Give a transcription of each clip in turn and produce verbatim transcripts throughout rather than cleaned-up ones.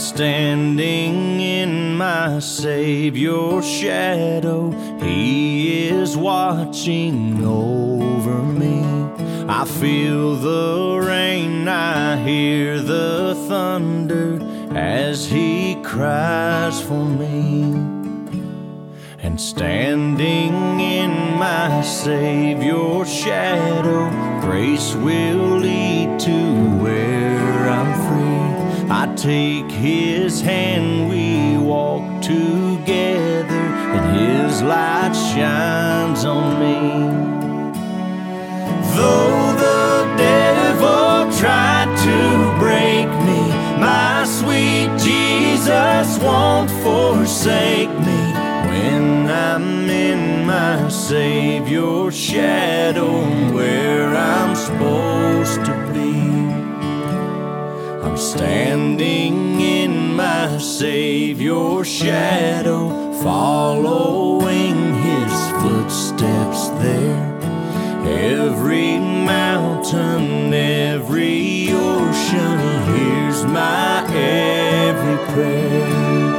standing in my Savior's shadow. He is watching over me. I feel the rain, I hear the thunder as He cries for me. And standing in my Savior's shadow, grace will lead to where I'm free. I take His hand, we walk together, and His light shines on me. Though the devil tried to break me, my sweet Jesus won't forsake me. When I'm in my Savior's shadow, where I'm supposed to be, I'm standing in my Savior's shadow, following His footsteps there. Every mountain, every ocean, He hears my every prayer.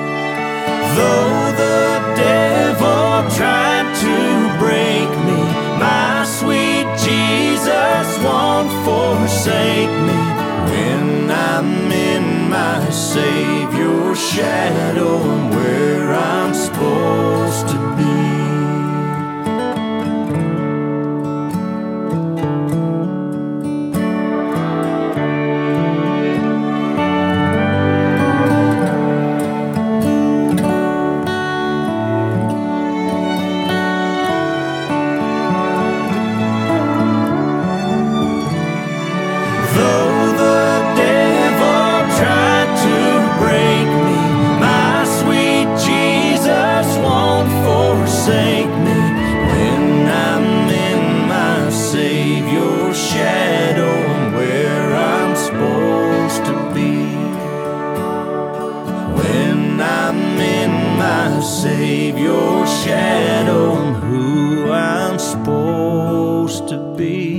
Though the devil tried to break me, my sweet Jesus won't forsake me. When I'm in my Savior's shadow, I'm where I'm supposed to be. Savior's shadow, I'm who I'm supposed to be.